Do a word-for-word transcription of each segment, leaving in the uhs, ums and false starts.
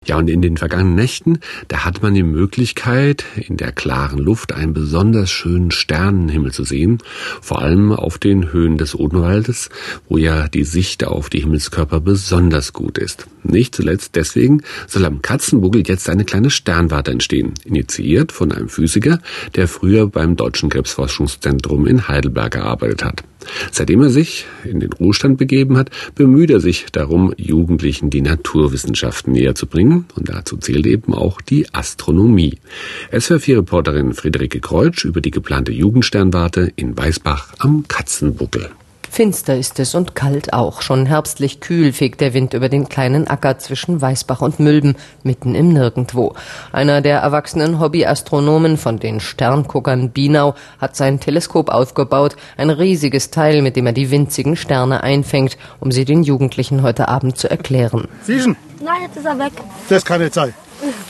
Ja, und in den vergangenen Nächten, da hat man die Möglichkeit, in der klaren Luft einen besonders schönen Sternenhimmel zu sehen, vor allem auf den Höhen des Odenwaldes, wo ja die Sicht auf die Himmelskörper besonders gut ist. Nicht zuletzt deswegen soll am Katzenbuckel jetzt eine kleine Sternwarte entstehen, initiiert von einem Physiker, der früher beim Deutschen Krebsforschungszentrum in Heidelberg gearbeitet hat. Seitdem er sich in den Ruhestand begeben hat, bemüht er sich darum, Jugendlichen die Naturwissenschaften näher zu bringen. Und dazu zählt eben auch die Astronomie. S W R vier Reporterin Friederike Kreutsch über die geplante Jugendsternwarte in Weißbach am Katzenbuckel. Finster ist es und kalt auch. Schon herbstlich kühl fegt der Wind über den kleinen Acker zwischen Weißbach und Mülben, mitten im Nirgendwo. Einer der erwachsenen Hobbyastronomen von den Sternguckern Binau hat sein Teleskop aufgebaut, ein riesiges Teil, mit dem er die winzigen Sterne einfängt, um sie den Jugendlichen heute Abend zu erklären. Siehst du? Nein, jetzt ist er weg. Das kann nicht sein.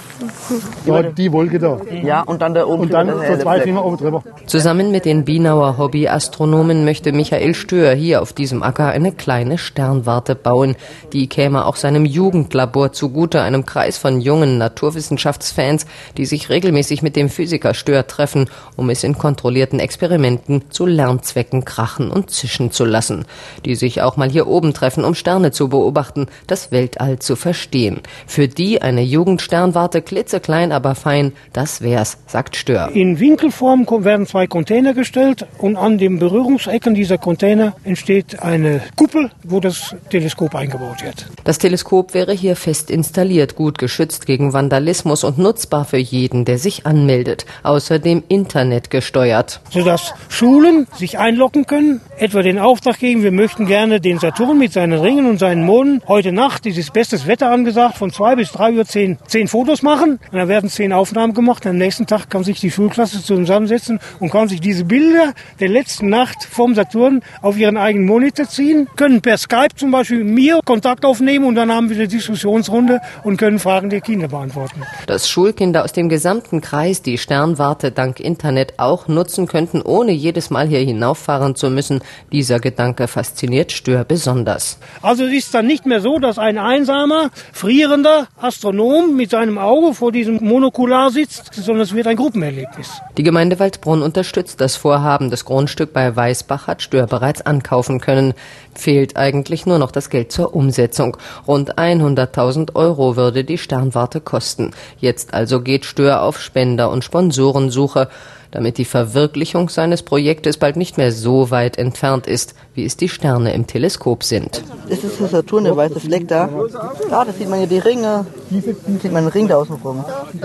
Ja, die Wolke da. Ja, und dann da oben. Und dann so zwei Finger oben drüber. Zusammen mit den Binauer Hobbyastronomen möchte Michael Stör hier auf diesem Acker eine kleine Sternwarte bauen. Die käme auch seinem Jugendlabor zugute, einem Kreis von jungen Naturwissenschaftsfans, die sich regelmäßig mit dem Physiker Stör treffen, um es in kontrollierten Experimenten zu Lernzwecken krachen und zischen zu lassen. Die sich auch mal hier oben treffen, um Sterne zu beobachten, das Weltall zu verstehen. Für die eine Jugendsternwarte klitzeklein, aber fein, das wär's, sagt Stör. In Winkelform werden zwei Container gestellt und an den Berührungsecken dieser Container entsteht eine Kuppel, wo das Teleskop eingebaut wird. Das Teleskop wäre hier fest installiert, gut geschützt gegen Vandalismus und nutzbar für jeden, der sich anmeldet. Außerdem Internet gesteuert. Sodass Schulen sich einloggen können, etwa den Auftrag geben, wir möchten gerne den Saturn mit seinen Ringen und seinen Monden heute Nacht, dieses bestes Wetter angesagt, von zwei bis drei Uhr zehn, zehn Fotos machen. Und dann werden zehn Aufnahmen gemacht. Am nächsten Tag kann sich die Schulklasse zusammensetzen und kann sich diese Bilder der letzten Nacht vom Saturn auf ihren eigenen Monitor ziehen, können per Skype zum Beispiel mit mir Kontakt aufnehmen und dann haben wir eine Diskussionsrunde und können Fragen der Kinder beantworten. Dass Schulkinder aus dem gesamten Kreis die Sternwarte dank Internet auch nutzen könnten, ohne jedes Mal hier hinauffahren zu müssen, dieser Gedanke fasziniert Stör besonders. Also es ist dann nicht mehr so, dass ein einsamer, frierender Astronom mit seinem Auge vor diesem Monokular sitzt, sondern es wird ein Gruppenerlebnis. Die Gemeinde Waldbrunn unterstützt das Vorhaben. Das Grundstück bei Weißbach hat Stör bereits ankaufen können. Fehlt eigentlich nur noch das Geld zur Umsetzung. Rund hunderttausend Euro würde die Sternwarte kosten. Jetzt also geht Stör auf Spender- und Sponsorensuche, damit die Verwirklichung seines Projektes bald nicht mehr so weit entfernt ist, wie es die Sterne im Teleskop sind. Das ist der Saturn, der weiße Fleck da. Da, da sieht man ja die Ringe. Da sieht man den Ring da außen rum.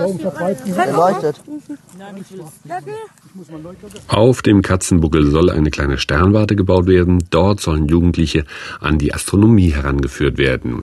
Der leuchtet. Auf dem Katzenbuckel soll eine kleine Sternwarte gebaut werden. Dort sollen Jugendliche an die Astronomie herangeführt werden.